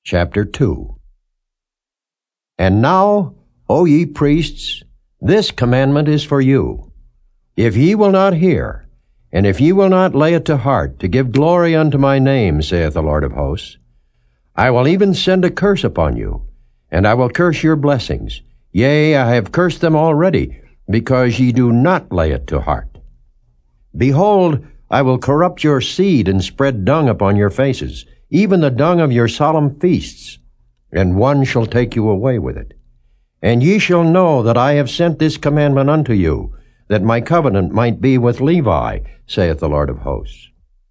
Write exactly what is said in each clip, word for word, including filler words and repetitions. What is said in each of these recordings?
Chapter two. And now, O ye priests, this commandment is for you. If ye will not hear, and if ye will not lay it to heart, to give glory unto my name, saith the Lord of hosts, I will even send a curse upon you, and I will curse your blessings. Yea, I have cursed them already, because ye do not lay it to heart. Behold, I will corrupt your seed and spread dung upon your faces, even the dung of your solemn feasts, and one shall take you away with it. And ye shall know that I have sent this commandment unto you, that my covenant might be with Levi, saith the Lord of hosts.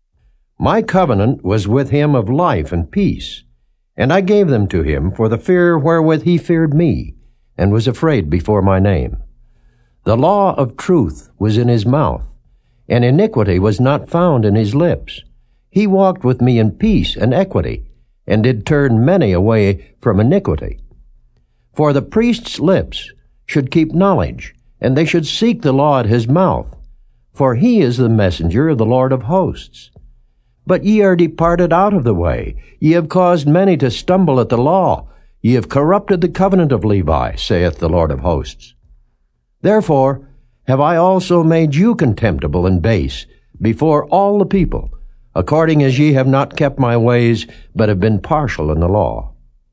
My covenant was with him of life and peace, and I gave them to him for the fear wherewith he feared me, and was afraid before my name. The law of truth was in his mouth, and iniquity was not found in his lips. He walked with me in peace and equity, and did turn many away from iniquity. For the priest's lips should keep knowledge, and they should seek the law at his mouth, for he is the messenger of the Lord of hosts. But ye are departed out of the way. Ye have caused many to stumble at the law. Ye have corrupted the covenant of Levi, saith the Lord of hosts. Therefore have I also made you contemptible and base before all the people, according as ye have not kept my ways, but have been partial in the law.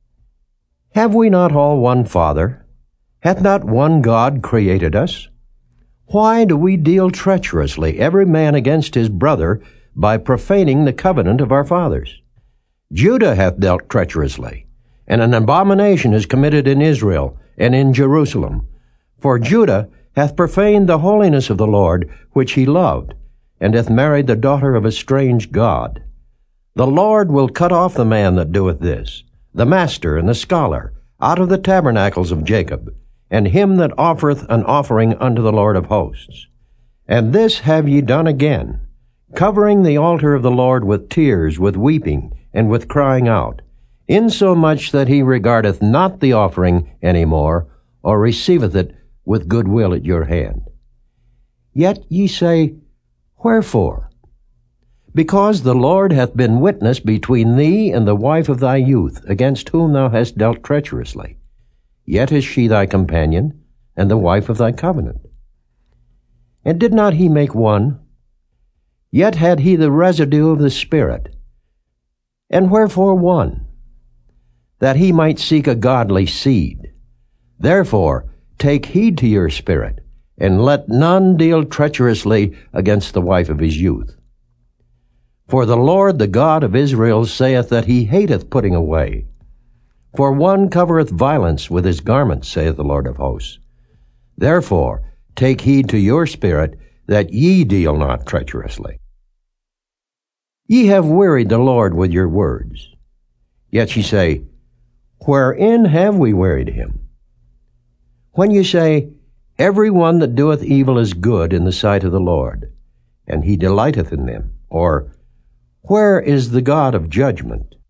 Have we not all one Father? Hath not one God created us? Why do we deal treacherously, every man against his brother, by profaning the covenant of our fathers? Judah hath dealt treacherously, and an abomination is committed in Israel and in Jerusalem. For Judah hath profaned the holiness of the Lord, which he loved, and hath married the daughter of a strange god. The Lord will cut off the man that doeth this, the master and the scholar, out of the tabernacles of Jacob, and him that offereth an offering unto the Lord of hosts. And this have ye done again, covering the altar of the Lord with tears, with weeping, and with crying out, insomuch that he regardeth not the offering any more, or receiveth it with good will at your hand. Yet ye say, Wherefore? Because the Lord hath been witness between thee and the wife of thy youth, against whom thou hast dealt treacherously. Yet is she thy companion, and the wife of thy covenant. And did not he make one? Yet had he the residue of the Spirit. And wherefore one? That he might seek a godly seed. Therefore take heed to your spirit, and let none deal treacherously against the wife of his youth. For the Lord, the God of Israel, saith that he hateth putting away. For one covereth violence with his garments, saith the Lord of hosts. Therefore take heed to your spirit, that ye deal not treacherously. Ye have wearied the Lord with your words. Yet ye say, Wherein have we wearied him? When ye say, Every one that doeth evil is good in the sight of the Lord, and he delighteth in them, or, Where is the God of judgment?